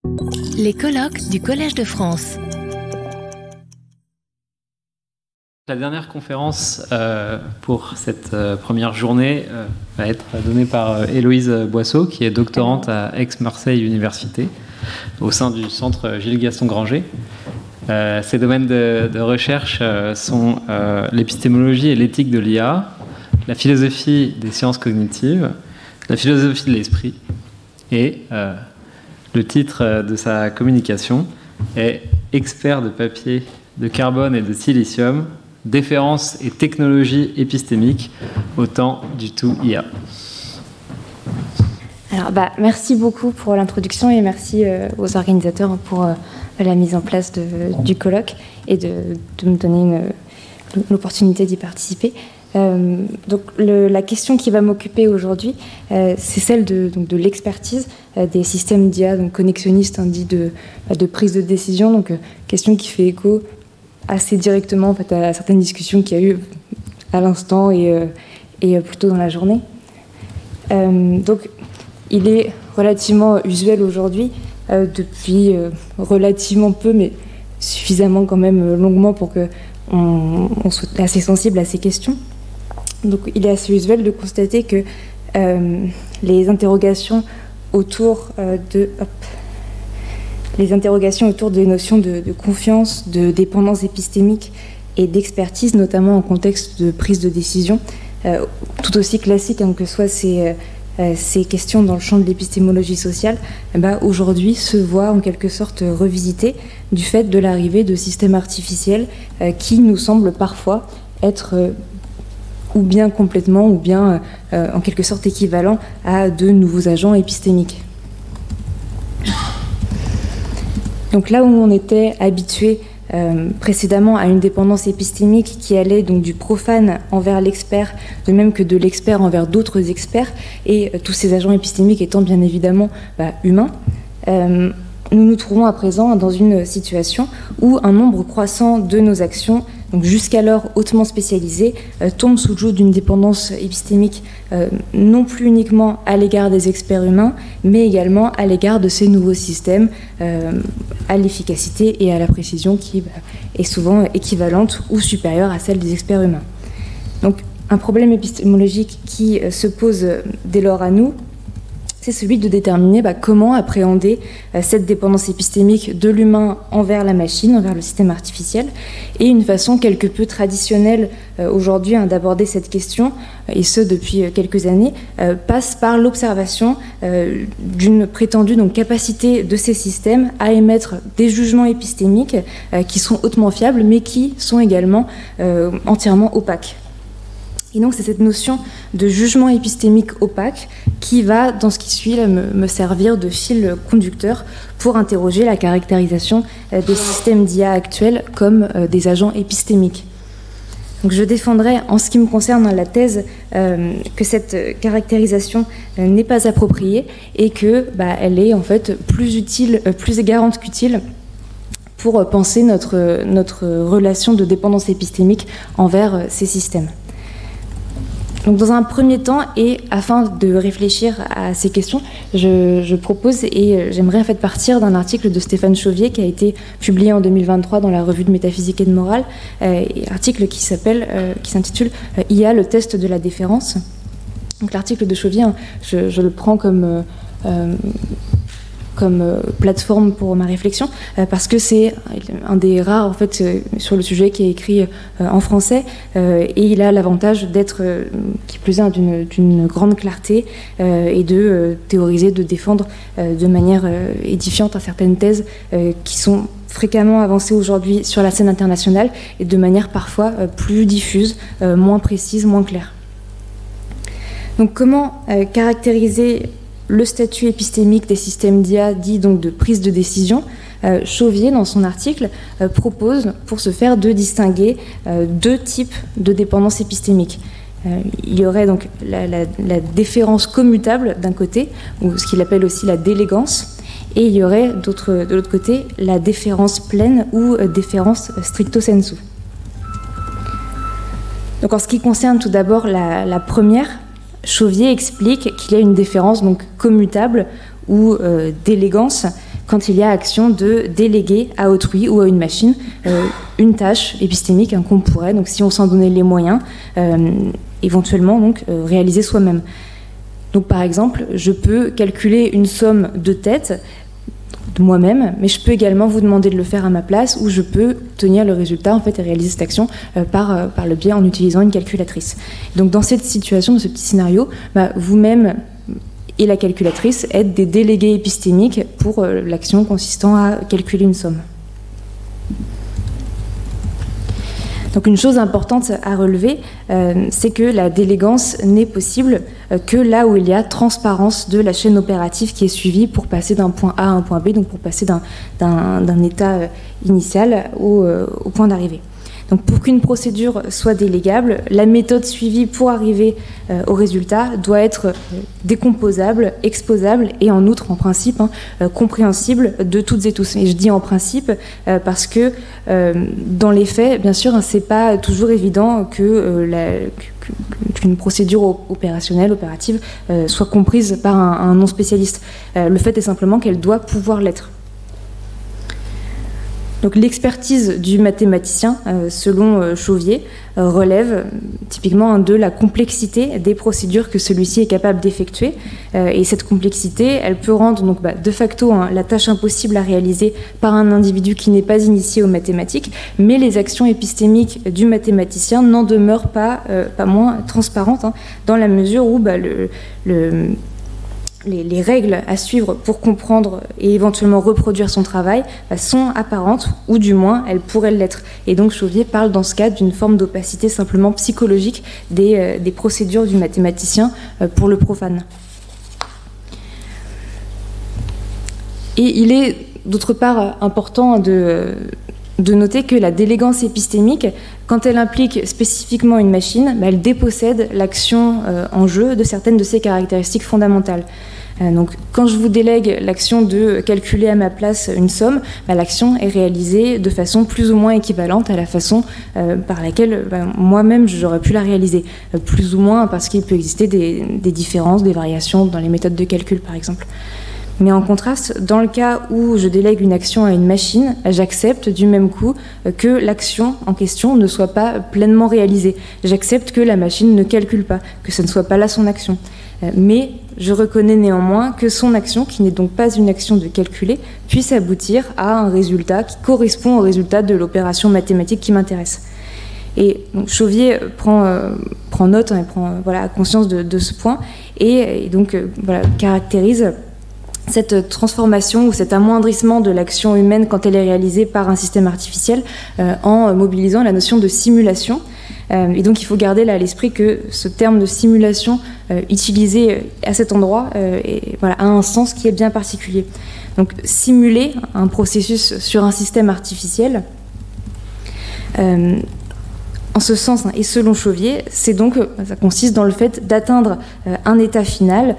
Les colloques du Collège de France. La dernière conférence pour cette première journée va être donnée par Héloïse Boisseau, qui est doctorante à Aix-Marseille Université, au sein du centre Gilles-Gaston Granger. Ses domaines de recherche sont l'épistémologie et l'éthique de l'IA, la philosophie des sciences cognitives, la philosophie de l'esprit, et le titre de sa communication est « Expert de papier, de carbone et de silicium, déférence et technologie épistémique au temps du tout IA ». Alors, merci beaucoup pour l'introduction et merci aux organisateurs pour la mise en place du colloque et de me donner l'opportunité d'y participer. Donc, la question qui va m'occuper aujourd'hui, c'est celle de l'expertise des systèmes d'IA, donc connexionnistes, dits de prise de décision. Donc, question qui fait écho assez directement en fait, à certaines discussions qu'il y a eu à l'instant et plus tôt dans la journée. Donc, il est relativement usuel aujourd'hui, depuis relativement peu, mais suffisamment quand même longuement pour qu'on soit assez sensible à ces questions. Donc, il est assez usuel de constater que les interrogations autour des notions de confiance, de dépendance épistémique et d'expertise, notamment en contexte de prise de décision, tout aussi classiques que soient ces questions dans le champ de l'épistémologie sociale, aujourd'hui se voient en quelque sorte revisitées du fait de l'arrivée de systèmes artificiels qui nous semblent parfois être ou bien complètement, ou bien en quelque sorte équivalents à de nouveaux agents épistémiques. Donc là où on était habitué précédemment à une dépendance épistémique qui allait donc du profane envers l'expert, de même que de l'expert envers d'autres experts, et tous ces agents épistémiques étant bien évidemment humains, nous nous trouvons à présent dans une situation où un nombre croissant de nos actions, donc jusqu'alors hautement spécialisées, tombent sous le joug d'une dépendance épistémique non plus uniquement à l'égard des experts humains, mais également à l'égard de ces nouveaux systèmes, à l'efficacité et à la précision qui est souvent équivalente ou supérieure à celle des experts humains. Donc un problème épistémologique qui se pose dès lors à nous, c'est celui de déterminer comment appréhender cette dépendance épistémique de l'humain envers la machine, envers le système artificiel. Et une façon quelque peu traditionnelle aujourd'hui d'aborder cette question, et ce depuis quelques années, passe par l'observation d'une prétendue capacité de ces systèmes à émettre des jugements épistémiques qui sont hautement fiables, mais qui sont également entièrement opaques. Et donc, c'est cette notion de jugement épistémique opaque qui va, dans ce qui suit, me servir de fil conducteur pour interroger la caractérisation des systèmes d'IA actuels comme des agents épistémiques. Donc, je défendrai, en ce qui me concerne, la thèse que cette caractérisation n'est pas appropriée et que elle est en fait plus utile, plus égarante qu'utile pour penser notre relation de dépendance épistémique envers ces systèmes. Donc, dans un premier temps, et afin de réfléchir à ces questions, je propose et j'aimerais en fait partir d'un article de Stéphane Chauvier qui a été publié en 2023 dans la revue de Métaphysique et de Morale, article qui s'intitule « IA, le test de la déférence ». Donc, l'article de Chauvier, je le prends comme plateforme pour ma réflexion, parce que c'est un des rares en fait sur le sujet qui est écrit en français, et il a l'avantage d'être, qui plus est, d'une grande clarté et de théoriser, de défendre de manière édifiante certaines thèses qui sont fréquemment avancées aujourd'hui sur la scène internationale et de manière parfois plus diffuse, moins précise, moins claire. Donc, comment caractériser le statut épistémique des systèmes d'IA dit donc de prise de décision? Chauvier, dans son article, propose pour ce faire de distinguer deux types de dépendance épistémique. Il y aurait donc la déférence commutable d'un côté, ou ce qu'il appelle aussi la délégance, et il y aurait de l'autre côté la déférence pleine ou déférence stricto sensu. Donc en ce qui concerne tout d'abord la première, Chauvier explique qu'il y a une déférence donc commutable ou d'élégance quand il y a action de déléguer à autrui ou à une machine une tâche épistémique qu'on pourrait, donc si on s'en donnait les moyens, éventuellement donc, réaliser soi-même. Donc par exemple, je peux calculer une somme de tête de moi-même, mais je peux également vous demander de le faire à ma place, ou je peux obtenir le résultat en fait, et réaliser cette action par le biais en utilisant une calculatrice. Donc dans cette situation, dans ce petit scénario, vous-même et la calculatrice êtes des délégués épistémiques pour l'action consistant à calculer une somme. Donc une chose importante à relever, c'est que la délégance n'est possible que là où il y a transparence de la chaîne opérative qui est suivie pour passer d'un point A à un point B, donc pour passer d'un état initial au point d'arrivée. Donc pour qu'une procédure soit délégable, la méthode suivie pour arriver au résultat doit être décomposable, exposable et en outre, en principe, compréhensible de toutes et tous. Et je dis en principe parce que dans les faits, bien sûr, c'est pas toujours évident qu'une procédure opérationnelle, opérative, soit comprise par un non spécialiste. Le fait est simplement qu'elle doit pouvoir l'être. Donc l'expertise du mathématicien, selon Chauvier, relève typiquement de la complexité des procédures que celui-ci est capable d'effectuer. Et cette complexité, elle peut rendre donc, de facto la tâche impossible à réaliser par un individu qui n'est pas initié aux mathématiques, mais les actions épistémiques du mathématicien n'en demeurent pas moins transparentes, dans la mesure où les règles à suivre pour comprendre et éventuellement reproduire son travail sont apparentes, ou du moins elles pourraient l'être. Et donc Chauvier parle dans ce cas d'une forme d'opacité simplement psychologique des procédures du mathématicien pour le profane. Et il est d'autre part important de noter que la délégance épistémique, quand elle implique spécifiquement une machine, elle dépossède l'action en jeu de certaines de ses caractéristiques fondamentales. Donc, quand je vous délègue l'action de calculer à ma place une somme, l'action est réalisée de façon plus ou moins équivalente à la façon par laquelle moi-même j'aurais pu la réaliser. Plus ou moins parce qu'il peut exister des différences, des variations dans les méthodes de calcul, par exemple. Mais en contraste, dans le cas où je délègue une action à une machine, j'accepte du même coup que l'action en question ne soit pas pleinement réalisée. J'accepte que la machine ne calcule pas, que ce ne soit pas là son action. Mais je reconnais néanmoins que son action, qui n'est donc pas une action de calculer, puisse aboutir à un résultat qui correspond au résultat de l'opération mathématique qui m'intéresse. Et donc, Chauvier prend note et prend conscience de ce point et donc caractérise cette transformation ou cet amoindrissement de l'action humaine quand elle est réalisée par un système artificiel en mobilisant la notion de simulation. Et donc il faut garder là à l'esprit que ce terme de simulation utilisé à cet endroit a un sens qui est bien particulier. Donc simuler un processus sur un système artificiel, en ce sens, et selon Chauvier, c'est donc, ça consiste dans le fait d'atteindre un état final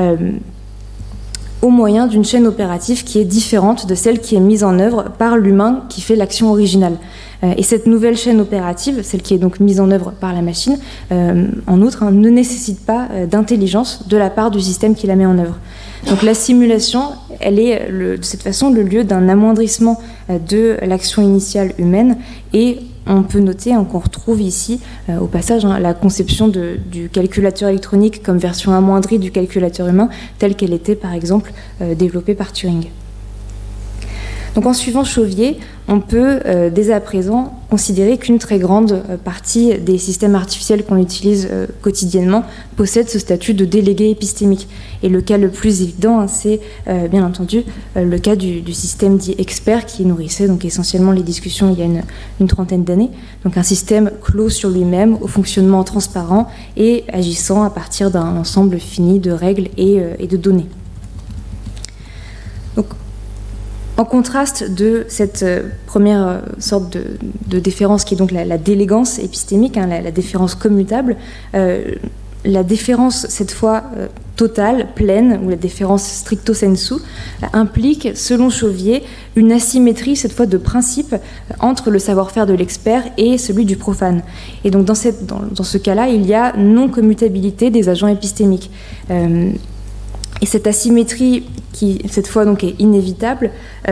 au moyen d'une chaîne opérative qui est différente de celle qui est mise en œuvre par l'humain qui fait l'action originale. Et cette nouvelle chaîne opérative, celle qui est donc mise en œuvre par la machine, en outre, ne nécessite pas d'intelligence de la part du système qui la met en œuvre. Donc la simulation, elle est de cette façon le lieu d'un amoindrissement de l'action initiale humaine, et on peut noter qu'on retrouve ici, au passage, la conception du calculateur électronique comme version amoindrie du calculateur humain, telle qu'elle était par exemple développée par Turing. Donc en suivant Chauvier, on peut dès à présent considérer qu'une très grande partie des systèmes artificiels qu'on utilise quotidiennement possèdent ce statut de délégué épistémique. Et le cas le plus évident, c'est bien entendu le cas du système dit expert qui nourrissait donc essentiellement les discussions il y a une trentaine d'années. Donc un système clos sur lui-même, au fonctionnement transparent et agissant à partir d'un ensemble fini de règles et de données. Donc, en contraste de cette première sorte de déférence qui est donc la délégance épistémique, la déférence commutable, la déférence cette fois totale, pleine, ou la déférence stricto sensu, implique, selon Chauvier, une asymétrie cette fois de principe entre le savoir-faire de l'expert et celui du profane. Et donc dans ce cas-là, il y a non-commutabilité des agents épistémiques. Et cette asymétrie, qui cette fois donc est inévitable,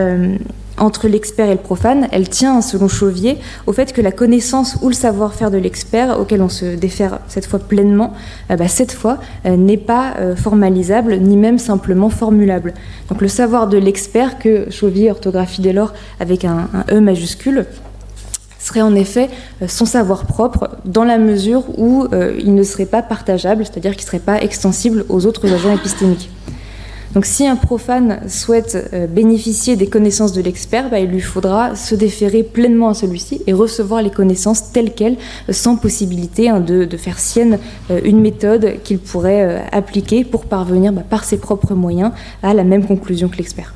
entre l'expert et le profane, elle tient, selon Chauvier, au fait que la connaissance ou le savoir-faire de l'expert, auquel on se défère cette fois pleinement, cette fois n'est pas formalisable, ni même simplement formulable. Donc le savoir de l'expert, que Chauvier orthographie dès lors avec un E majuscule, serait en effet son savoir propre, dans la mesure où il ne serait pas partageable, c'est-à-dire qu'il ne serait pas extensible aux autres agents épistémiques. Donc si un profane souhaite bénéficier des connaissances de l'expert, il lui faudra se déférer pleinement à celui-ci et recevoir les connaissances telles quelles, sans possibilité de faire sienne une méthode qu'il pourrait appliquer pour parvenir par ses propres moyens à la même conclusion que l'expert.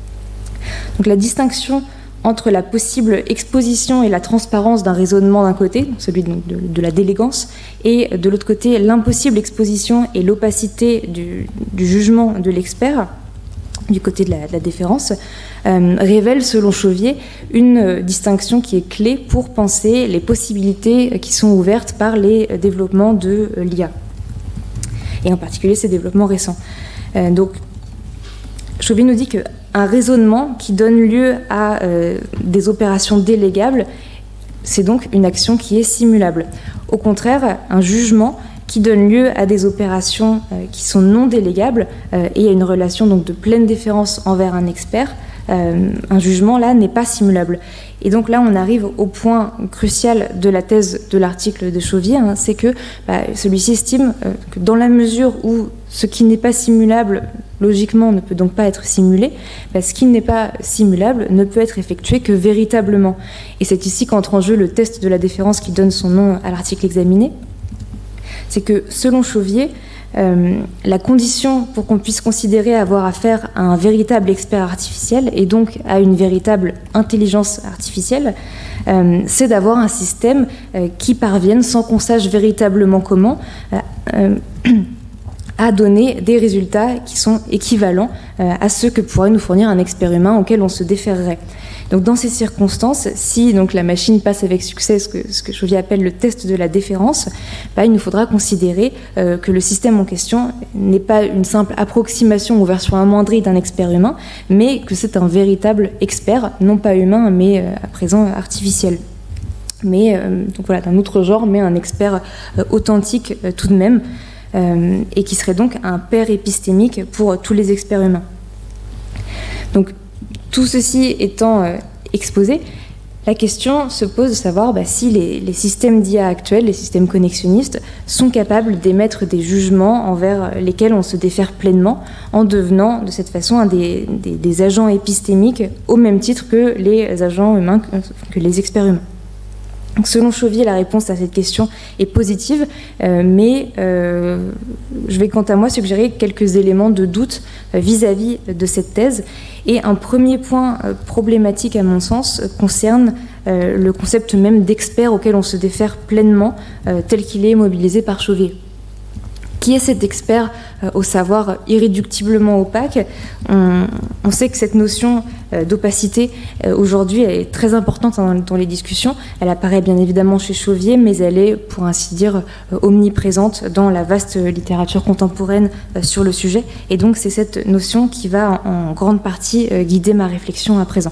Donc la distinction entre la possible exposition et la transparence d'un raisonnement d'un côté, celui de la délégance, et de l'autre côté l'impossible exposition et l'opacité du jugement de l'expert, du côté de la déférence, révèle, selon Chauvier, une distinction qui est clé pour penser les possibilités qui sont ouvertes par les développements de l'IA, et en particulier ces développements récents. Donc, Chauvier nous dit qu'un raisonnement qui donne lieu à des opérations délégables, c'est donc une action qui est simulable. Au contraire, un jugement qui donne lieu à des opérations qui sont non délégables et à une relation donc de pleine déférence envers un expert, un jugement là n'est pas simulable. Et donc là, on arrive au point crucial de la thèse de l'article de Chauvier, c'est que celui-ci estime que dans la mesure où ce qui n'est pas simulable, logiquement, ne peut donc pas être simulé, ce qui n'est pas simulable ne peut être effectué que véritablement. Et c'est ici qu'entre en jeu le test de la déférence qui donne son nom à l'article examiné. C'est que, selon Chauvier, la condition pour qu'on puisse considérer avoir affaire à un véritable expert artificiel et donc à une véritable intelligence artificielle, c'est d'avoir un système qui parvienne, sans qu'on sache véritablement comment, à donner des résultats qui sont équivalents à ceux que pourrait nous fournir un expert humain auquel on se déférerait. Donc dans ces circonstances, si donc la machine passe avec succès ce que Chauvier appelle le test de la déférence, il nous faudra considérer que le système en question n'est pas une simple approximation ou version amoindrie d'un expert humain, mais que c'est un véritable expert, non pas humain, mais à présent artificiel. Mais donc voilà, d'un autre genre, mais un expert authentique tout de même, et qui serait donc un père épistémique pour tous les experts humains. Donc tout ceci étant exposé, la question se pose de savoir si les systèmes d'IA actuels, les systèmes connexionnistes, sont capables d'émettre des jugements envers lesquels on se défère pleinement en devenant de cette façon des agents épistémiques au même titre que les agents humains, que les experts humains. Donc, selon Chauvier, la réponse à cette question est positive, mais je vais quant à moi suggérer quelques éléments de doute vis-à-vis de cette thèse. Et un premier point problématique, à mon sens, concerne le concept même d'expert auquel on se défère pleinement, tel qu'il est mobilisé par Chauvier. Qui est cet expert au savoir irréductiblement opaque ? On sait que cette notion d'opacité, aujourd'hui, est très importante dans les discussions. Elle apparaît bien évidemment chez Chauvier, mais elle est, pour ainsi dire, omniprésente dans la vaste littérature contemporaine sur le sujet. Et donc, c'est cette notion qui va en grande partie guider ma réflexion à présent.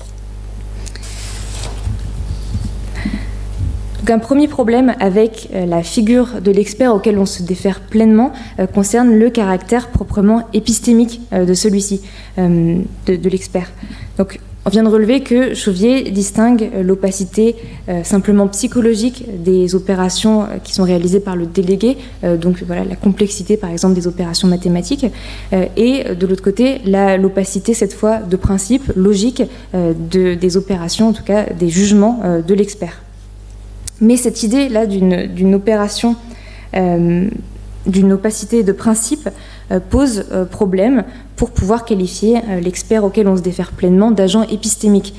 Donc un premier problème avec la figure de l'expert auquel on se défère pleinement concerne le caractère proprement épistémique de celui-ci, de l'expert. Donc on vient de relever que Chauvier distingue l'opacité simplement psychologique des opérations qui sont réalisées par le délégué, donc voilà la complexité par exemple des opérations mathématiques, et de l'autre côté l'opacité cette fois de principe logique des opérations, en tout cas des jugements de l'expert. Mais cette idée-là d'une opération, d'une opacité de principe, pose problème pour pouvoir qualifier l'expert auquel on se défère pleinement d'agent épistémique.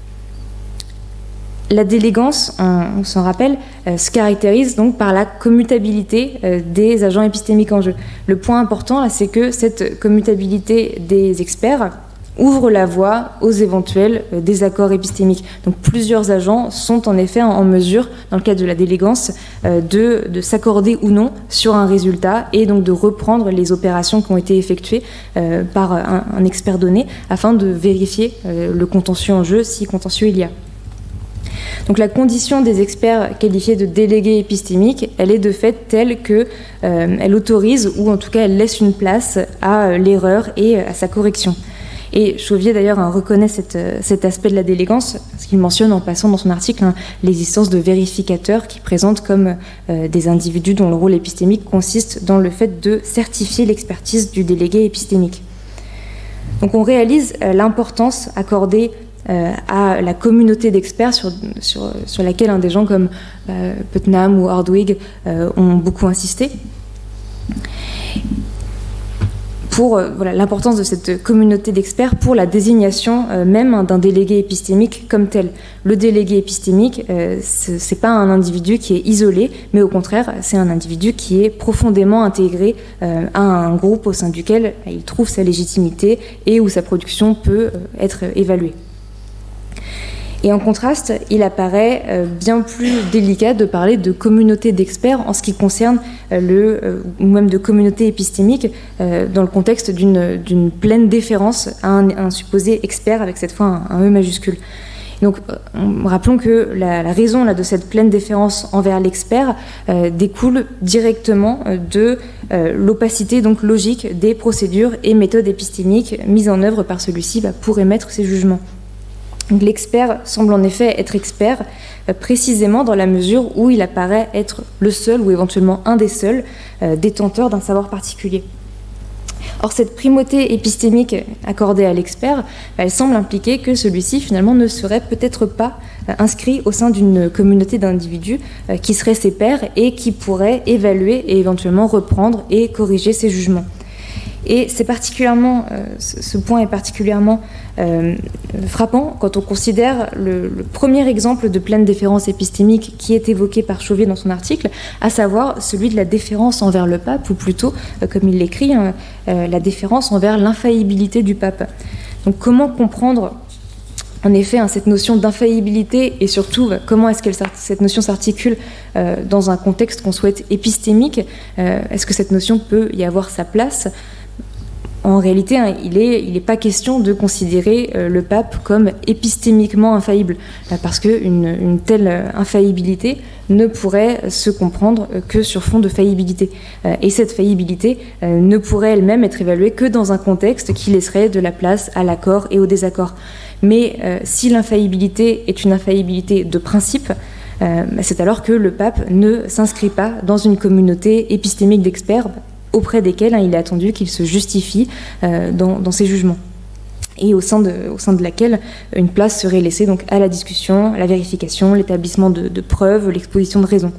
La délégance, on s'en rappelle, se caractérise donc par la commutabilité des agents épistémiques en jeu. Le point important, là, c'est que cette commutabilité des experts ouvre la voie aux éventuels désaccords épistémiques. Donc plusieurs agents sont en effet en mesure, dans le cadre de la délégance, de s'accorder ou non sur un résultat et donc de reprendre les opérations qui ont été effectuées par un expert donné afin de vérifier le contentieux en jeu, si contentieux il y a. Donc la condition des experts qualifiés de délégués épistémiques, elle est de fait telle qu'elle autorise, ou en tout cas elle laisse une place à l'erreur et à sa correction. Et Chauvier d'ailleurs reconnaît cet aspect de la délégance, parce qu'il mentionne en passant dans son article l'existence de vérificateurs qui présentent comme des individus dont le rôle épistémique consiste dans le fait de certifier l'expertise du délégué épistémique. Donc on réalise l'importance accordée à la communauté d'experts sur laquelle des gens comme Putnam ou Hardwig ont beaucoup insisté. Pour l'importance de cette communauté d'experts pour la désignation même d'un délégué épistémique comme tel. Le délégué épistémique, c'est pas un individu qui est isolé, mais au contraire, c'est un individu qui est profondément intégré à un groupe au sein duquel il trouve sa légitimité et où sa production peut être évaluée. Et en contraste, il apparaît bien plus délicat de parler de communauté d'experts en ce qui concerne ou même de communauté épistémique dans le contexte d'une pleine déférence à un supposé expert avec cette fois un E majuscule. Donc, rappelons que la raison de cette pleine déférence envers l'expert découle directement de l'opacité donc logique des procédures et méthodes épistémiques mises en œuvre par celui-ci pour émettre ses jugements. L'expert semble en effet être expert précisément dans la mesure où il apparaît être le seul ou éventuellement un des seuls détenteurs d'un savoir particulier. Or, cette primauté épistémique accordée à l'expert, elle semble impliquer que celui-ci finalement ne serait peut-être pas inscrit au sein d'une communauté d'individus qui seraient ses pairs et qui pourraient évaluer et éventuellement reprendre et corriger ses jugements. Et c'est particulièrement, ce point est particulièrement frappant quand on considère le premier exemple de pleine déférence épistémique qui est évoqué par Chauvier dans son article, à savoir celui de la déférence envers le pape, ou plutôt, comme il l'écrit, la déférence envers l'infaillibilité du pape. Donc comment comprendre en effet cette notion d'infaillibilité et surtout comment est-ce que cette notion s'articule dans un contexte qu'on souhaite épistémique? Est-ce que cette notion peut y avoir sa place? En réalité, il n'est pas question de considérer le pape comme épistémiquement infaillible, parce qu'une telle infaillibilité ne pourrait se comprendre que sur fond de faillibilité. Et cette faillibilité ne pourrait elle-même être évaluée que dans un contexte qui laisserait de la place à l'accord et au désaccord. Mais si l'infaillibilité est une infaillibilité de principe, c'est alors que le pape ne s'inscrit pas dans une communauté épistémique d'experts auprès desquels il est attendu qu'il se justifie dans ses jugements, et au sein de laquelle une place serait laissée donc à la discussion, à la vérification, l'établissement de preuves, l'exposition de raisons.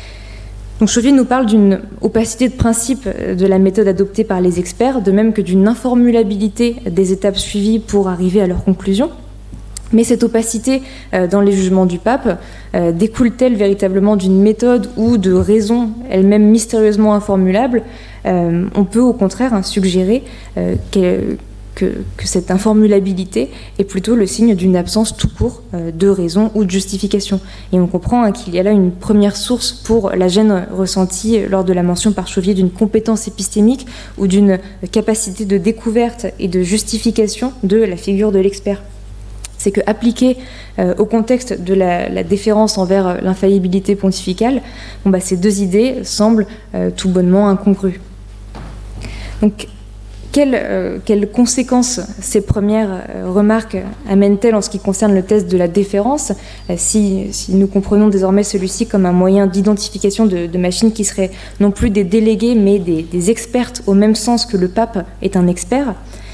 Donc Chauvier nous parle d'une opacité de principe de la méthode adoptée par les experts, de même que d'une informulabilité des étapes suivies pour arriver à leur conclusion. Mais cette opacité dans les jugements du pape découle-t-elle véritablement d'une méthode ou de raisons elles-mêmes mystérieusement informulables? On peut au contraire suggérer que cette informulabilité est plutôt le signe d'une absence tout court de raison ou de justification. Et on comprend qu'il y a là une première source pour la gêne ressentie lors de la mention par Chauvier d'une compétence épistémique ou d'une capacité de découverte et de justification de la figure de l'expert. C'est que, appliqué au contexte de la déférence envers l'infaillibilité pontificale, ces deux idées semblent tout bonnement incongrues. Donc, quelles conséquences ces premières remarques amènent-elles en ce qui concerne le test de la déférence, si nous comprenons désormais celui-ci comme un moyen d'identification de machines qui seraient non plus des délégués, mais des expertes au même sens que le pape est un expert?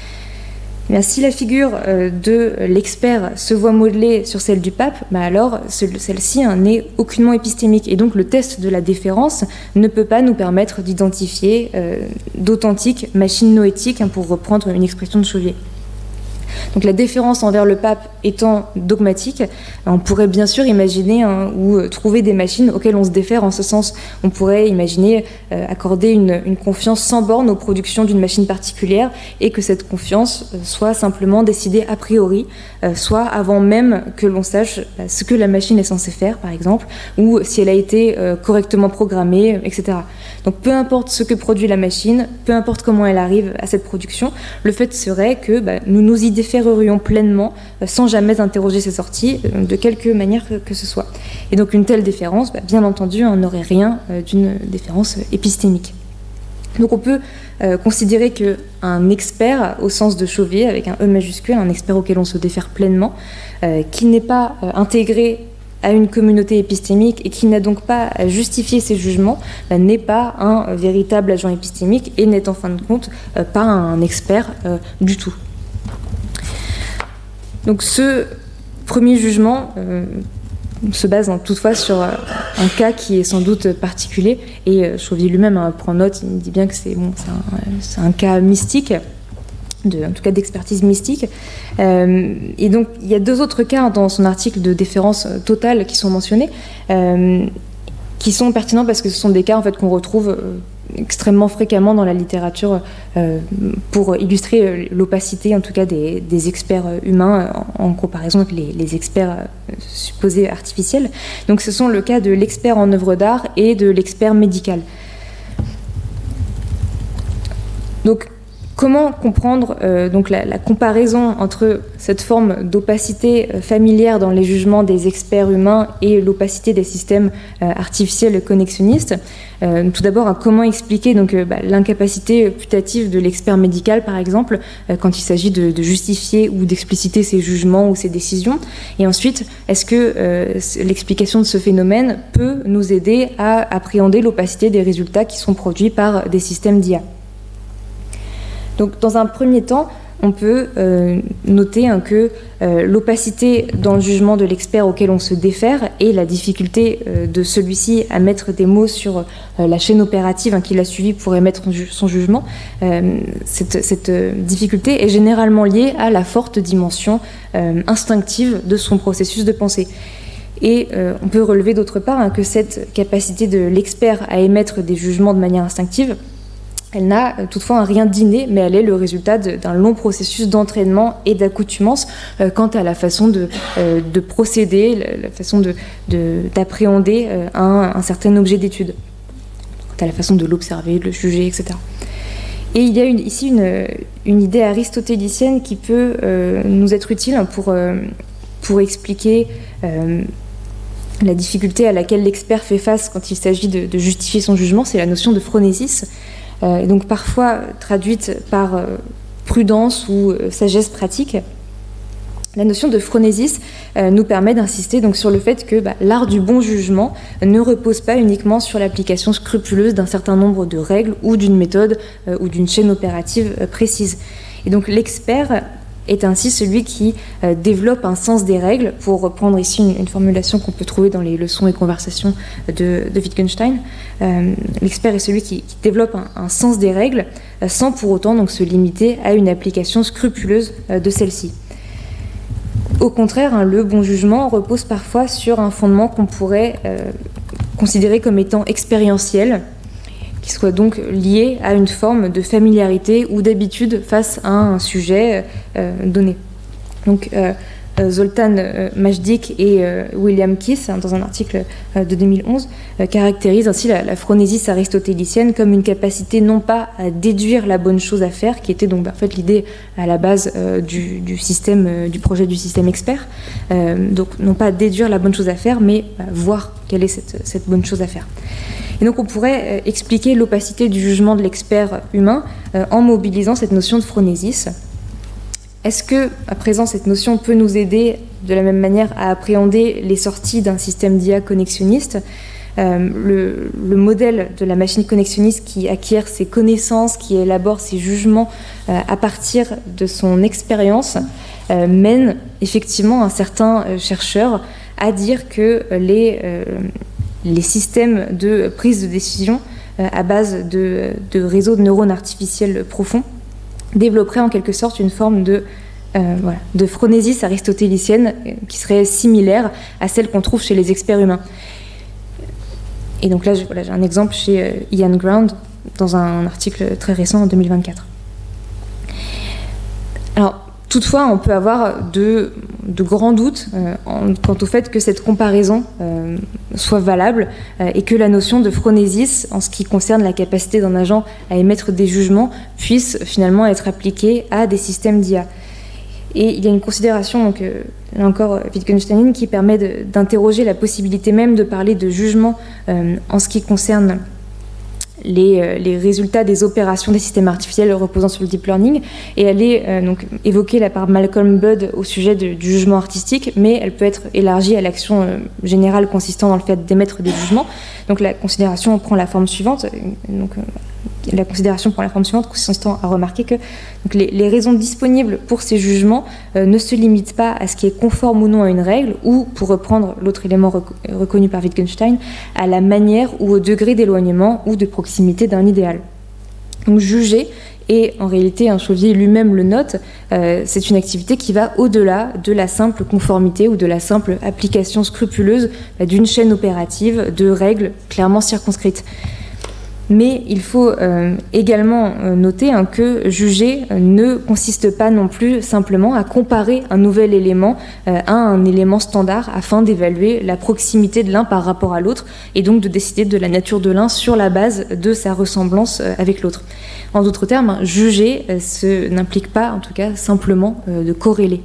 Si la figure de l'expert se voit modelée sur celle du pape, alors celle-ci n'est aucunement épistémique. Et donc le test de la déférence ne peut pas nous permettre d'identifier d'authentiques machines noétiques, pour reprendre une expression de Chauvier. Donc la déférence envers le pape étant dogmatique, on pourrait bien sûr imaginer ou trouver des machines auxquelles on se défère. En ce sens, on pourrait imaginer accorder une confiance sans borne aux productions d'une machine particulière et que cette confiance soit simplement décidée a priori, soit avant même que l'on sache ce que la machine est censée faire, par exemple, ou si elle a été correctement programmée, etc. Donc peu importe ce que produit la machine, peu importe comment elle arrive à cette production, le fait serait que nous nous y déférerions pleinement sans jamais interroger ses sorties de quelque manière que ce soit. Et donc une telle déférence, bien entendu, n'aurait rien d'une déférence épistémique. Donc on peut considérer qu'un expert, au sens de Chauvier, avec un E majuscule, un expert auquel on se défère pleinement, qui n'est pas intégré à une communauté épistémique et qui n'a donc pas à justifier ses jugements, n'est pas un véritable agent épistémique et n'est en fin de compte pas un expert du tout. Donc ce premier jugement se base toutefois sur un cas qui est sans doute particulier, et Chauvier lui-même prend note, il dit bien que c'est un cas mystique, en tout cas d'expertise mystique. Et donc il y a 2 autres cas dans son article de déférence totale qui sont mentionnés, qui sont pertinents parce que ce sont des cas en fait qu'on retrouve extrêmement fréquemment dans la littérature pour illustrer l'opacité en tout cas des experts humains en comparaison avec les experts supposés artificiels. Donc ce sont le cas de l'expert en œuvre d'art et de l'expert médical. Donc comment comprendre donc la comparaison entre cette forme d'opacité familière dans les jugements des experts humains et l'opacité des systèmes artificiels connexionnistes? Tout d'abord, comment expliquer donc l'incapacité putative de l'expert médical, par exemple, quand il s'agit de justifier ou d'expliciter ses jugements ou ses décisions? Et ensuite, est-ce que l'explication de ce phénomène peut nous aider à appréhender l'opacité des résultats qui sont produits par des systèmes d'IA? Donc, dans un premier temps, on peut noter que l'opacité dans le jugement de l'expert auquel on se défère et la difficulté de celui-ci à mettre des mots sur la chaîne opérative qu'il a suivie pour émettre son jugement, cette difficulté est généralement liée à la forte dimension instinctive de son processus de pensée. Et on peut relever d'autre part que cette capacité de l'expert à émettre des jugements de manière instinctive, elle n'a toutefois un rien d'inné, mais elle est le résultat d'un long processus d'entraînement et d'accoutumance quant à la façon de procéder, la façon d'appréhender un certain objet d'étude, quant à la façon de l'observer, de le juger, etc. Et il y a ici une idée aristotélicienne qui peut nous être utile pour expliquer la difficulté à laquelle l'expert fait face quand il s'agit de justifier son jugement, c'est la notion de phronésis. Donc parfois traduite par prudence ou sagesse pratique. La notion de phronésis nous permet d'insister donc sur le fait que l'art du bon jugement ne repose pas uniquement sur l'application scrupuleuse d'un certain nombre de règles ou d'une méthode ou d'une chaîne opérative précise. Et donc l'expert est ainsi celui qui développe un sens des règles, pour reprendre ici une formulation qu'on peut trouver dans les leçons et conversations de Wittgenstein. L'expert est celui qui développe un sens des règles sans pour autant donc se limiter à une application scrupuleuse de celles-ci. Au contraire, le bon jugement repose parfois sur un fondement qu'on pourrait considérer comme étant expérientiel, qui soit donc lié à une forme de familiarité ou d'habitude face à un sujet donné. Donc Zoltan Majdik et William Kiss, dans un article de 2011, caractérisent ainsi la phronésis aristotélicienne comme une capacité non pas à déduire la bonne chose à faire, qui était donc en fait l'idée à la base du système, du projet du système expert, donc non pas à déduire la bonne chose à faire, mais voir quelle est cette bonne chose à faire. Et donc on pourrait expliquer l'opacité du jugement de l'expert humain en mobilisant cette notion de phronésis. Est-ce que, à présent, cette notion peut nous aider de la même manière à appréhender les sorties d'un système d'IA connexionniste? Le modèle de la machine connexionniste qui acquiert ses connaissances, qui élabore ses jugements à partir de son expérience, mène effectivement un certain chercheur à dire que les systèmes de prise de décision à base de réseaux de neurones artificiels profonds développeraient en quelque sorte une forme de de phronésis aristotélicienne qui serait similaire à celle qu'on trouve chez les experts humains. Et donc là, j'ai un exemple chez Ian Ground dans un article très récent en 2024. Alors, toutefois, on peut avoir de grands doutes quant au fait que cette comparaison soit valable et que la notion de phronésis, en ce qui concerne la capacité d'un agent à émettre des jugements, puisse finalement être appliquée à des systèmes d'IA. Et il y a une considération, donc, là encore wittgensteinienne, qui permet d'interroger la possibilité même de parler de jugement en ce qui concerne les résultats des opérations des systèmes artificiels reposant sur le deep learning, et elle est donc évoquée là par Malcolm Budd au sujet du jugement artistique, mais elle peut être élargie à l'action générale consistant dans le fait d'émettre des jugements. Donc la considération prend la forme suivante, consistant à remarquer que donc, les raisons disponibles pour ces jugements ne se limitent pas à ce qui est conforme ou non à une règle, ou, pour reprendre l'autre élément reconnu par Wittgenstein, à la manière ou au degré d'éloignement ou de proximité d'un idéal. Donc juger, et en réalité Chauvier lui-même le note, c'est une activité qui va au-delà de la simple conformité ou de la simple application scrupuleuse d'une chaîne opérative de règles clairement circonscrites. Mais il faut également noter que juger ne consiste pas non plus simplement à comparer un nouvel élément à un élément standard afin d'évaluer la proximité de l'un par rapport à l'autre et donc de décider de la nature de l'un sur la base de sa ressemblance avec l'autre. En d'autres termes, juger n'implique pas, en tout cas, simplement de corréler.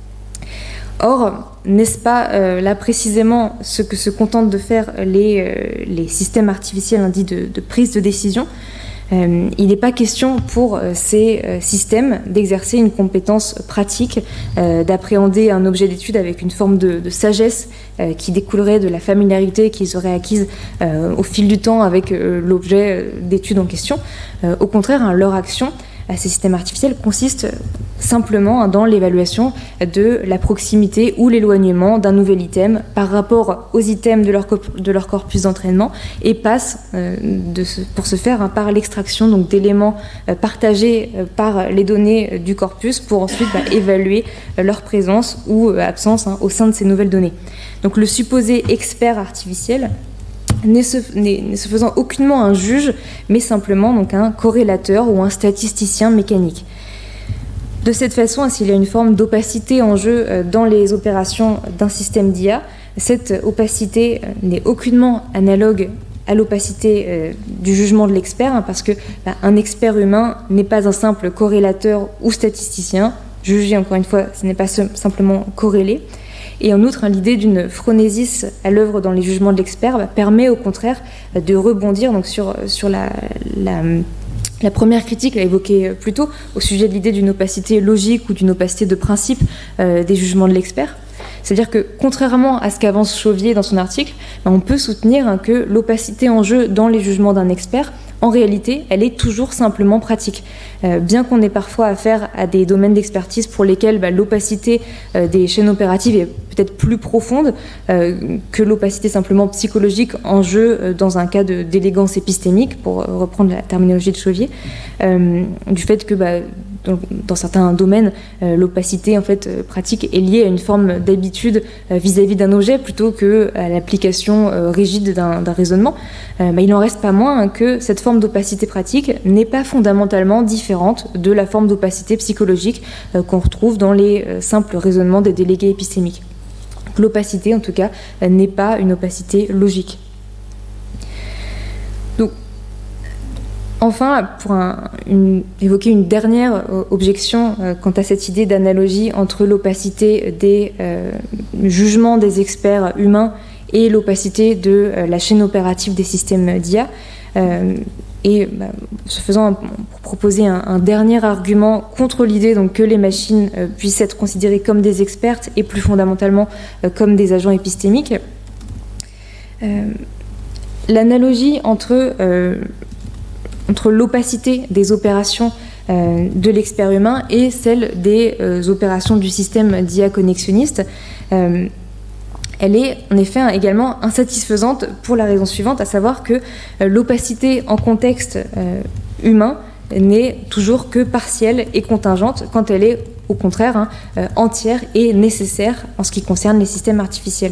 Or, n'est-ce pas là précisément ce que se contentent de faire les systèmes artificiels dits de prise de décision? Il n'est pas question pour ces systèmes d'exercer une compétence pratique, d'appréhender un objet d'étude avec une forme de sagesse qui découlerait de la familiarité qu'ils auraient acquise au fil du temps avec l'objet d'étude en question. Au contraire, leur action à ces systèmes artificiels consiste simplement dans l'évaluation de la proximité ou l'éloignement d'un nouvel item par rapport aux items de leur corpus d'entraînement et passe pour ce faire par l'extraction donc d'éléments partagés par les données du corpus pour ensuite évaluer leur présence ou absence au sein de ces nouvelles données. Donc le supposé expert artificiel ne se faisant aucunement un juge, mais simplement donc un corrélateur ou un statisticien mécanique. De cette façon, s'il y a une forme d'opacité en jeu dans les opérations d'un système d'IA, cette opacité n'est aucunement analogue à l'opacité du jugement de l'expert, parce que un expert humain n'est pas un simple corrélateur ou statisticien. Juger, encore une fois, ce n'est pas simplement corréler. Et en outre, l'idée d'une phronésis à l'œuvre dans les jugements de l'expert permet au contraire de rebondir donc, sur la première critique évoquée plus tôt au sujet de l'idée d'une opacité logique ou d'une opacité de principe des jugements de l'expert. C'est-à-dire que, contrairement à ce qu'avance Chauvier dans son article, on peut soutenir que l'opacité en jeu dans les jugements d'un expert, en réalité, elle est toujours simplement pratique. Bien qu'on ait parfois affaire à des domaines d'expertise pour lesquels l'opacité des chaînes opératives est peut-être plus profonde que l'opacité simplement psychologique en jeu dans un cas d'élégance épistémique, pour reprendre la terminologie de Chauvier, du fait que dans certains domaines, l'opacité en fait pratique est liée à une forme d'habitude vis-à-vis d'un objet plutôt qu'à l'application rigide d'un raisonnement. Il n'en reste pas moins que cette forme d'opacité pratique n'est pas fondamentalement différente de la forme d'opacité psychologique qu'on retrouve dans les simples raisonnements des délégués épistémiques. L'opacité, en tout cas, n'est pas une opacité logique. Donc, enfin, pour évoquer une dernière objection quant à cette idée d'analogie entre l'opacité des jugements des experts humains et l'opacité de la chaîne opérative des systèmes d'IA, ce faisant, pour proposer un dernier argument contre l'idée donc, que les machines puissent être considérées comme des expertes et plus fondamentalement comme des agents épistémiques. L'analogie entre l'opacité des opérations de l'expert humain et celle des opérations du système d'IA connexionniste, elle est en effet également insatisfaisante pour la raison suivante, à savoir que l'opacité en contexte humain n'est toujours que partielle et contingente quand elle est au contraire entière et nécessaire en ce qui concerne les systèmes artificiels.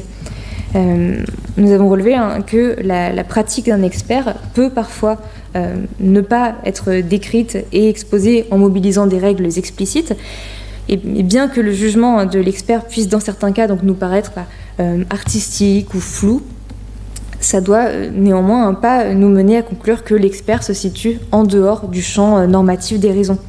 Nous avons relevé que la pratique d'un expert peut parfois ne pas être décrite et exposée en mobilisant des règles explicites. Et bien que le jugement de l'expert puisse dans certains cas donc nous paraître artistique ou flou, ça doit néanmoins pas nous mener à conclure que l'expert se situe en dehors du champ normatif des raisons.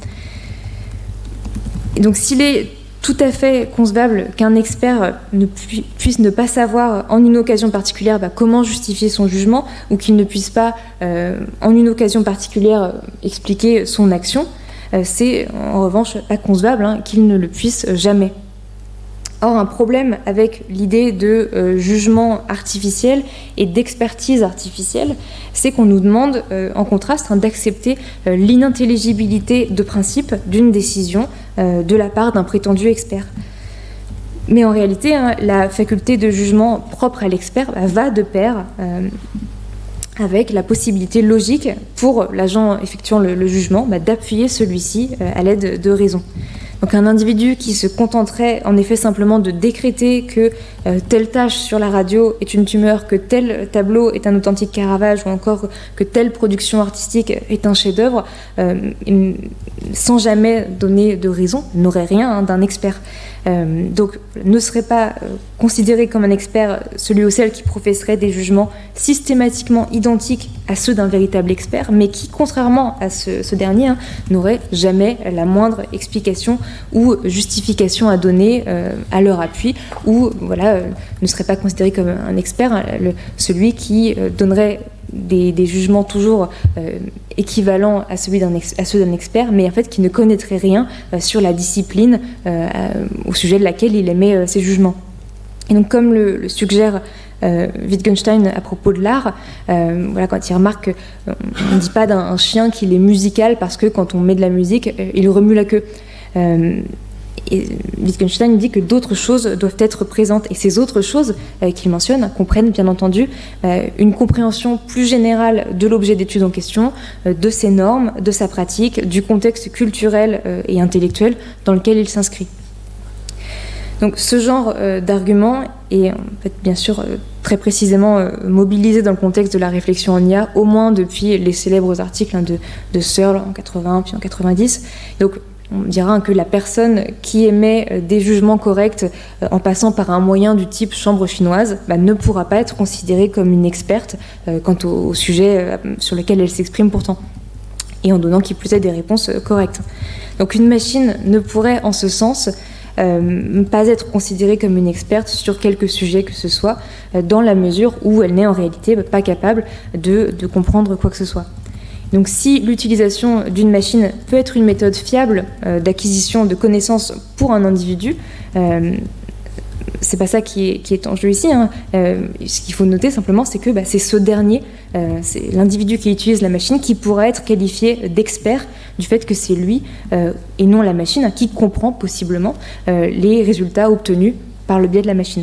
Et donc s'il est tout à fait concevable qu'un expert puisse ne pas savoir en une occasion particulière comment justifier son jugement, ou qu'il ne puisse pas en une occasion particulière expliquer son action, c'est en revanche pas concevable qu'il ne le puisse jamais. Or, un problème avec l'idée de jugement artificiel et d'expertise artificielle, c'est qu'on nous demande, en contraste, d'accepter l'inintelligibilité de principe d'une décision de la part d'un prétendu expert. Mais en réalité, la faculté de jugement propre à l'expert va de pair avec la possibilité logique pour l'agent effectuant le jugement d'appuyer celui-ci à l'aide de raisons. Donc un individu qui se contenterait en effet simplement de décréter que telle tâche sur la radio est une tumeur, que tel tableau est un authentique Caravage, ou encore que telle production artistique est un chef-d'œuvre, sans jamais donner de raison, n'aurait rien d'un expert. Donc ne serait pas considéré comme un expert celui ou celle qui professerait des jugements systématiquement identiques à ceux d'un véritable expert, mais qui, contrairement à ce dernier, n'aurait jamais la moindre explication ou justification à donner à leur appui, ou ne serait pas considéré comme un expert celui qui donnerait des jugements toujours équivalents à ceux d'un expert, mais en fait qui ne connaîtrait rien sur la discipline au sujet de laquelle il émet ses jugements. Et donc, comme le suggère Wittgenstein à propos de l'art, quand il remarque qu'on ne dit pas d'un chien qu'il est musical parce que quand on met de la musique, il remue la queue. Et Wittgenstein dit que d'autres choses doivent être présentes, et ces autres choses qu'il mentionne comprennent bien entendu une compréhension plus générale de l'objet d'étude en question, de ses normes, de sa pratique, du contexte culturel et intellectuel dans lequel il s'inscrit. Donc ce genre d'argument est en fait, bien sûr très précisément mobilisé dans le contexte de la réflexion en IA, au moins depuis les célèbres articles de Searle en 80 puis en 90. Donc on dira que la personne qui émet des jugements corrects en passant par un moyen du type chambre chinoise ne pourra pas être considérée comme une experte quant au sujet sur lequel elle s'exprime pourtant, et en donnant qui plus est des réponses correctes. Donc une machine ne pourrait en ce sens pas être considérée comme une experte sur quelque sujet que ce soit, dans la mesure où elle n'est en réalité pas capable de comprendre quoi que ce soit. Donc si l'utilisation d'une machine peut être une méthode fiable d'acquisition de connaissances pour un individu, c'est pas ça qui est en jeu ici. Ce qu'il faut noter simplement, c'est que c'est ce dernier, c'est l'individu qui utilise la machine qui pourra être qualifié d'expert du fait que c'est lui et non la machine qui comprend possiblement les résultats obtenus par le biais de la machine.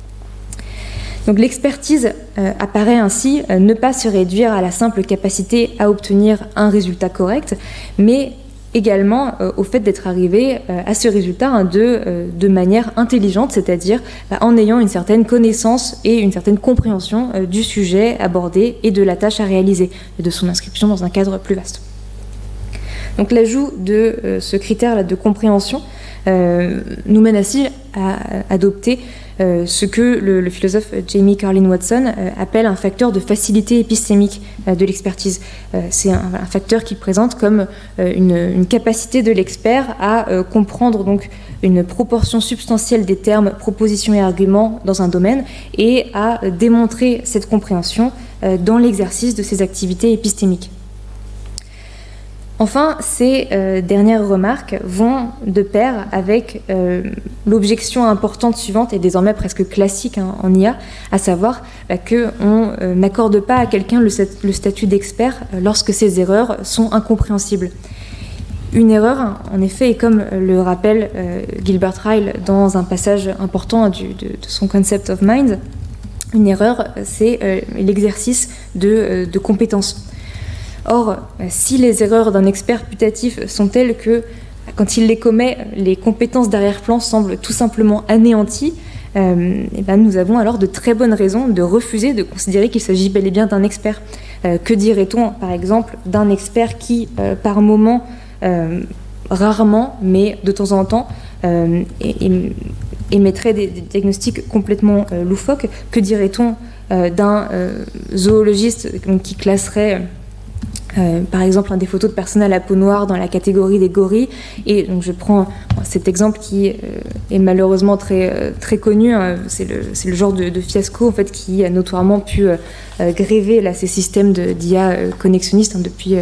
Donc l'expertise apparaît ainsi ne pas se réduire à la simple capacité à obtenir un résultat correct, mais également au fait d'être arrivé à ce résultat de manière intelligente, c'est-à-dire en ayant une certaine connaissance et une certaine compréhension du sujet abordé et de la tâche à réaliser, et de son inscription dans un cadre plus vaste. Donc l'ajout de ce critère-là de compréhension nous mène ainsi à adopter ce que le philosophe Jamie Carlin Watson appelle un facteur de facilité épistémique de l'expertise. C'est un facteur qui présente comme une capacité de l'expert à comprendre donc une proportion substantielle des termes, propositions et arguments dans un domaine, et à démontrer cette compréhension dans l'exercice de ses activités épistémiques. Enfin, ces dernières remarques vont de pair avec l'objection importante suivante, et désormais presque classique en IA, à savoir qu'on n'accorde pas à quelqu'un le statut d'expert lorsque ses erreurs sont incompréhensibles. Une erreur, en effet, est comme le rappelle Gilbert Ryle dans un passage important de son Concept of Mind, une erreur, c'est l'exercice de compétences. Or, si les erreurs d'un expert putatif sont telles que, quand il les commet, les compétences d'arrière-plan semblent tout simplement anéanties, nous avons alors de très bonnes raisons de refuser de considérer qu'il s'agit bel et bien d'un expert. Que dirait-on, par exemple, d'un expert qui, par moment, rarement, mais de temps en temps, émettrait des diagnostics complètement loufoques? Que dirait-on d'un zoologiste qui classerait par exemple des photos de personnes à la peau noire dans la catégorie des gorilles? Et donc je prends cet exemple qui est malheureusement très, très connu, hein. C'est le genre de fiasco en fait, qui a notoirement pu gréver là, ces systèmes d'IA connexionnistes, hein, depuis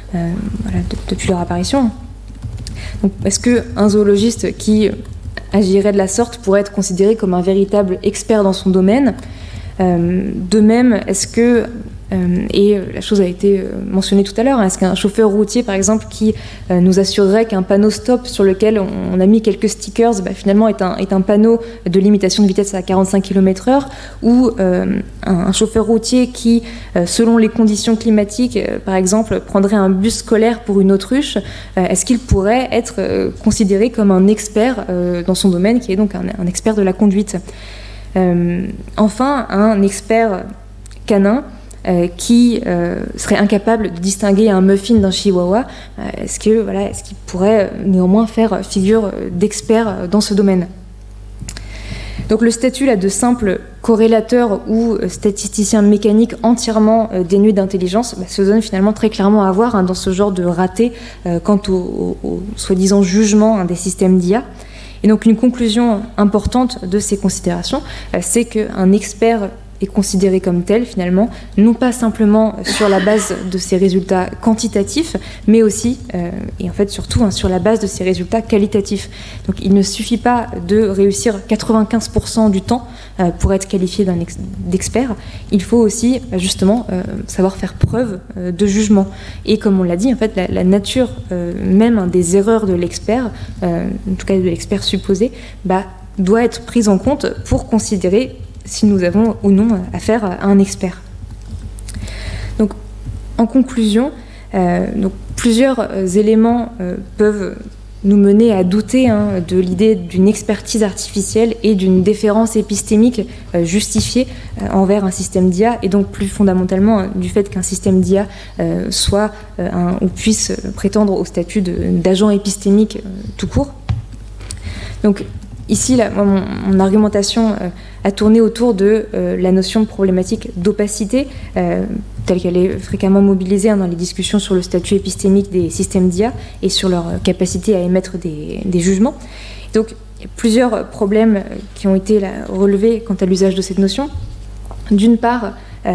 leur apparition. Donc, est-ce qu'un zoologiste qui agirait de la sorte pourrait être considéré comme un véritable expert dans son domaine? De même, est-ce que, et la chose a été mentionnée tout à l'heure, est-ce qu'un chauffeur routier, par exemple, qui nous assurerait qu'un panneau stop sur lequel on a mis quelques stickers, finalement est un panneau de limitation de vitesse à 45 km/h, ou un chauffeur routier qui, selon les conditions climatiques, par exemple, prendrait un bus scolaire pour une autruche, est-ce qu'il pourrait être considéré comme un expert dans son domaine, qui est donc un expert de la conduite? Enfin, un expert canin qui serait incapable de distinguer un muffin d'un chihuahua, est-ce qu'il pourrait néanmoins faire figure d'expert dans ce domaine? Donc le statut là, de simple corrélateur ou statisticien mécanique entièrement dénué d'intelligence se donne finalement très clairement à voir, hein, dans ce genre de raté quant au soi-disant jugement, hein, des systèmes d'IA. Et donc une conclusion importante de ces considérations, c'est qu'un expert est considéré comme tel finalement, non pas simplement sur la base de ses résultats quantitatifs, mais aussi, et en fait surtout, hein, sur la base de ses résultats qualitatifs. Donc il ne suffit pas de réussir 95% du temps pour être qualifié d'expert, il faut aussi justement savoir faire preuve de jugement. Et comme on l'a dit, en fait, la nature même, hein, des erreurs de l'expert, en tout cas de l'expert supposé, doit être prise en compte pour considérer si nous avons ou non affaire à un expert. Donc, en conclusion, plusieurs éléments peuvent nous mener à douter, hein, de l'idée d'une expertise artificielle et d'une déférence épistémique justifiée envers un système d'IA, et donc plus fondamentalement du fait qu'un système d'IA soit ou puisse prétendre au statut d'agent épistémique tout court. Donc, ici, là, mon argumentation a tourné autour de la notion problématique d'opacité, telle qu'elle est fréquemment mobilisée, hein, dans les discussions sur le statut épistémique des systèmes d'IA et sur leur capacité à émettre des jugements. Donc, il y a plusieurs problèmes qui ont été relevés quant à l'usage de cette notion. D'une part,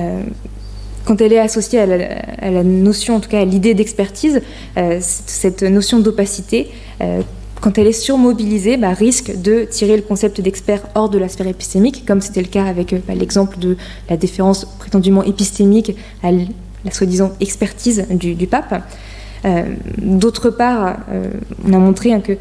quand elle est associée à la notion, en tout cas à l'idée d'expertise, cette notion d'opacité, quand elle est surmobilisée, risque de tirer le concept d'expert hors de la sphère épistémique, comme c'était le cas avec l'exemple de la déférence prétendument épistémique à la soi-disant expertise du pape. D'autre part, on a montré, hein,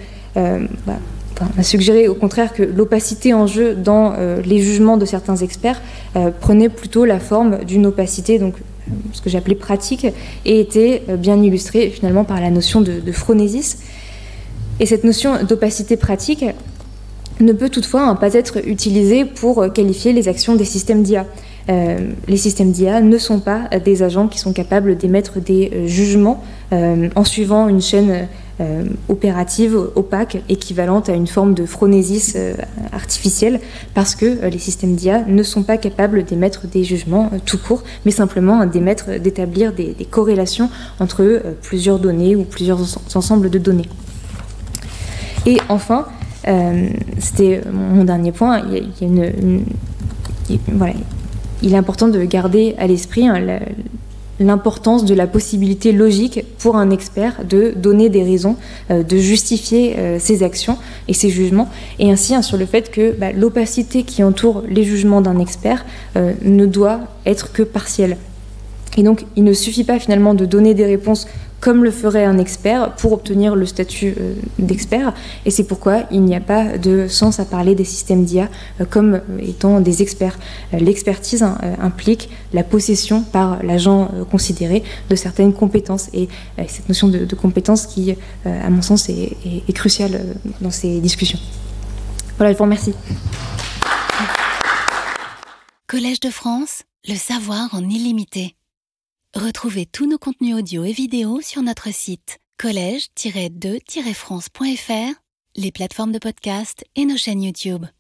on a suggéré au contraire que l'opacité en jeu dans les jugements de certains experts prenait plutôt la forme d'une opacité, donc ce que j'appelais pratique, et était bien illustrée finalement par la notion de phronésis. Et cette notion d'opacité pratique ne peut toutefois pas être utilisée pour qualifier les actions des systèmes d'IA. Les systèmes d'IA ne sont pas des agents qui sont capables d'émettre des jugements en suivant une chaîne opérative opaque équivalente à une forme de phronésis artificielle, parce que les systèmes d'IA ne sont pas capables d'émettre des jugements tout court, mais simplement d'établir des corrélations entre plusieurs données ou plusieurs ensembles de données. Et enfin, c'était mon dernier point, il est important de garder à l'esprit, hein, l'importance de la possibilité logique pour un expert de donner des raisons, de justifier ses actions et ses jugements, et ainsi, hein, sur le fait que l'opacité qui entoure les jugements d'un expert ne doit être que partielle. Et donc, il ne suffit pas finalement de donner des réponses comme le ferait un expert pour obtenir le statut d'expert. Et c'est pourquoi il n'y a pas de sens à parler des systèmes d'IA comme étant des experts. L'expertise implique la possession par l'agent considéré de certaines compétences. Et cette notion de compétence qui, à mon sens, est cruciale dans ces discussions. Voilà, je vous remercie. Collège de France, le savoir en illimité. Retrouvez tous nos contenus audio et vidéo sur notre site collège-2-france.fr, les plateformes de podcast et nos chaînes YouTube.